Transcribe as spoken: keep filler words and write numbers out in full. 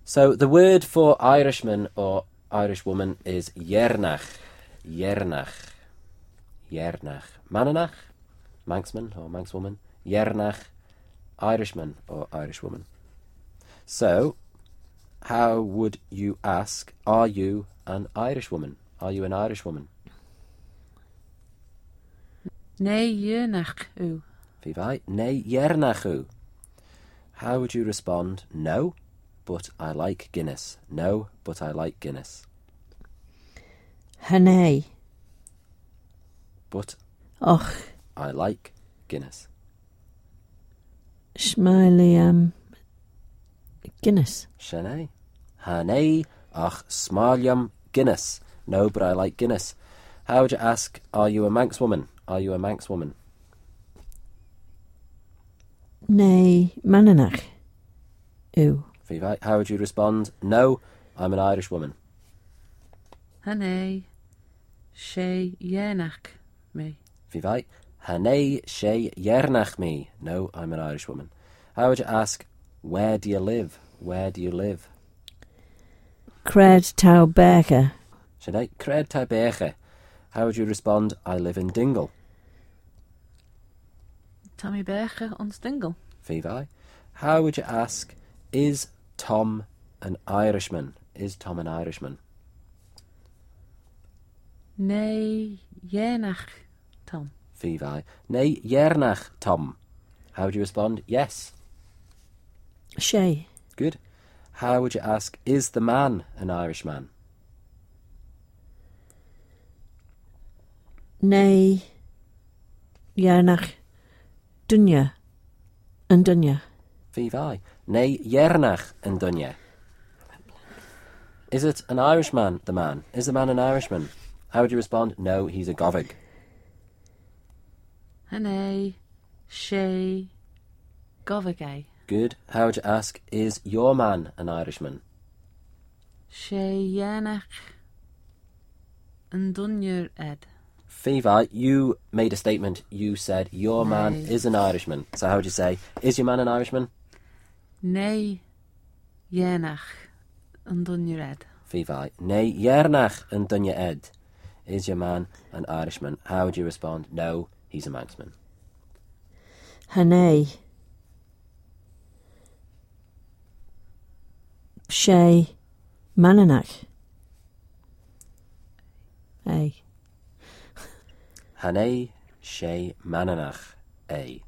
So the word for Irishman or Irish woman is Iernach. Iernach. Iernach. Mananach, Manxman or Manxwoman. Iernach, Irishman or Irish woman. So, how would you ask, are you an Irish woman? Are you an Irish woman? Nee, Iernach u. Fivai, nee, Iernach u. How would you respond? No, but I like Guinness. No, but I like Guinness. Hanei. But Och. I like Guinness. Smiley, um, Guinness. Shane. Hanei ach smaliam Guinness. No, but I like Guinness. How would you ask, are you a Manx woman? Are you a Manx woman? Nee, Mananach u. Fivai. How would you respond? No, I'm an Irish woman. Hanei, she Iernach me. Fivai. Hanei she Iernach me. No, I'm an Irish woman. How would you ask, where do you live? Where do you live? Cred tau becher. Shane. Cred ta beche. How would you respond? I live in Dingle. Tommy Berge ons Dingle. Fivai. How would you ask, is Tom an Irishman? Is Tom an Irishman? Nee, Iernach Tom. Fivai. Nee, Iernach Tom. How would you respond? Yes. She. Good. How would you ask, is the man an Irishman? Nee, Iernach Dunya and Dunya. Fivai. Nee, Iernach and Dunya. Is it an Irishman, the man? Is the man an Irishman? How would you respond? No, he's a Govig. Hanei, she Govagay. Good. How would you ask, is your man an Irishman? She Iernach and Dunyer Ed. Fivai, you made a statement. You said your man Nee. is an Irishman. So how would you say, is your man an Irishman? Nee, Iernach and Dunyer Ed. Fivai. Nee, Iernach and Dunya Ed. Is your man an Irishman? How would you respond? No, he's a Manxman. Hanei. She Mananach. Ay. Hanei she Mananach A.